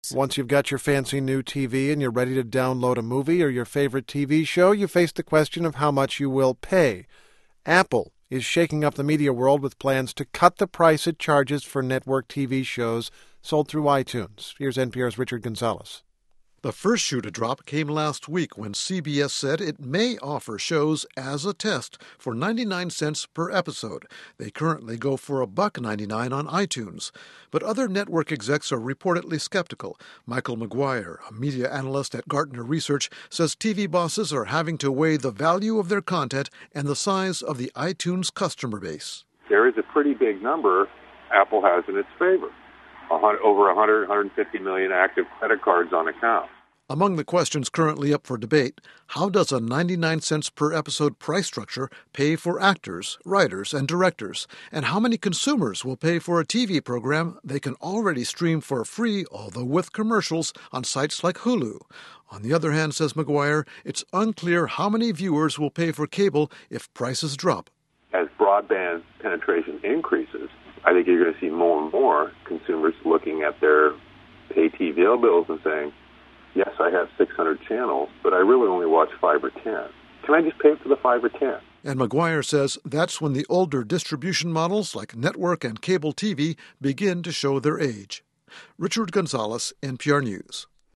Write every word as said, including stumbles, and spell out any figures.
Once you've got your fancy new T V and you're ready to download a movie or your favorite T V show, you face the question of how much you will pay. Apple is shaking up the media world with plans to cut the price it charges for network T V shows sold through iTunes. Here's N P R's Richard Gonzalez. The first shoe to drop came last week when C B S said it may offer shows as a test for ninety-nine cents per episode. They currently go for a buck ninety-nine on iTunes. But other network execs are reportedly skeptical. Michael McGuire, a media analyst at Gartner Research, says T V bosses are having to weigh the value of their content and the size of the iTunes customer base. There is a pretty big number Apple has in its favor. Over one hundred, one hundred fifty million active credit cards on account. Among the questions currently up for debate, how does a ninety-nine cents per episode price structure pay for actors, writers, and directors? And how many consumers will pay for a T V program they can already stream for free, although with commercials, on sites like Hulu? On the other hand, says McGuire, it's unclear how many viewers will pay for cable if prices drop. As broadband penetration increases, I think you're going to see more and more consumers looking at their pay T V bills and saying, yes, I have six hundred channels, but I really only watch five or ten. Can I just pay for the five or ten? And McGuire says that's when the older distribution models like network and cable T V begin to show their age. Richard Gonzalez, N P R News.